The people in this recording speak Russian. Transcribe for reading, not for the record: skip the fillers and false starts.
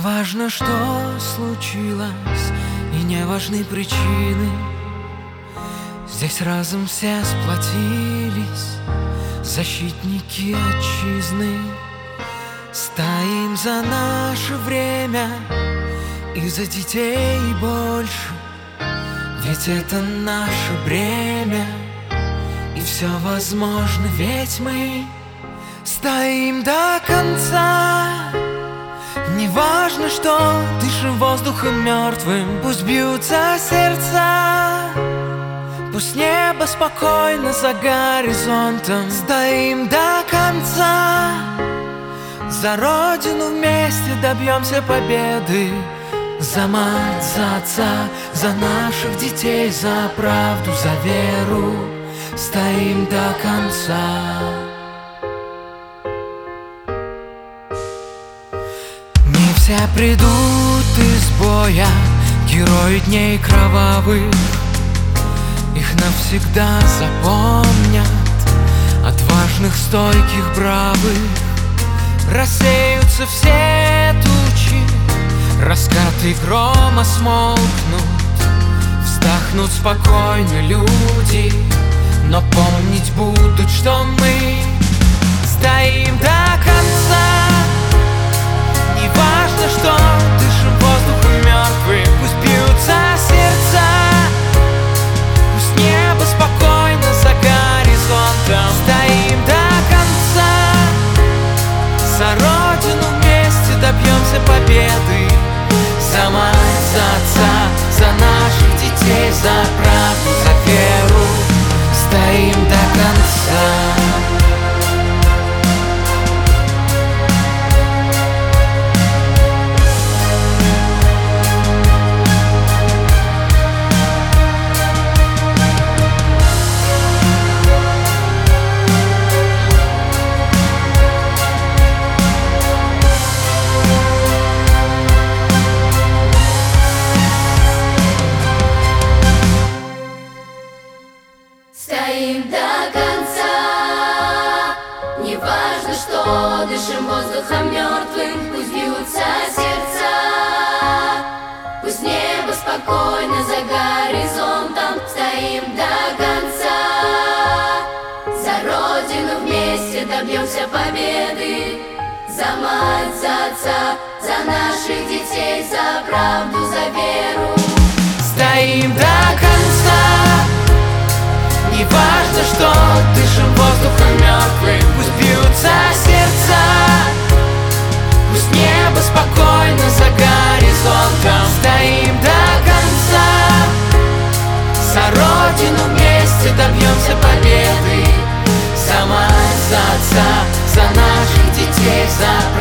важно, что случилось, и не важны причины. Здесь разом все сплотились, защитники отчизны. Стоим за наше время и за детей больше, ведь это наше бремя, и все возможно, ведь мы стоим до конца. Не важно, что дышим воздухом мертвым, пусть бьются сердца, пусть небо спокойно за горизонтом. Стоим до конца, за родину вместе добьемся победы. За мать, за отца, за наших детей, за правду, за веру стоим до конца. Не все придут из боя, герои дней кровавых, их навсегда запомнят, отважных, стойких, бравых. Рассеются все тучи, раскаты грома смолкнут, вздохнут спокойно люди, но помнить будут, что мы стоим до конца. Не важно, что дышим воздухом мертвым, пусть бьются сердца, пусть небо спокойно за горизонтом. Стоим до конца, за родину вместе добьемся победы. За мать, за отца, за наших детей, за правду, за веру стоим до конца. Стоим до конца. Не важно, что дышим воздухом мертвым, пусть бьются сердца, пусть небо спокойно за горизонтом. Стоим до конца, за родину вместе добьемся победы. За мать, за отца, за наших детей, за правду, за веру стоим до конца. Не важно, что дышим воздухом мертвым, пусть бьются сердца, пусть небо спокойно за горизонтом. Стоим до конца, за родину вместе добьемся победы. За мать, за отца, за наших детей, за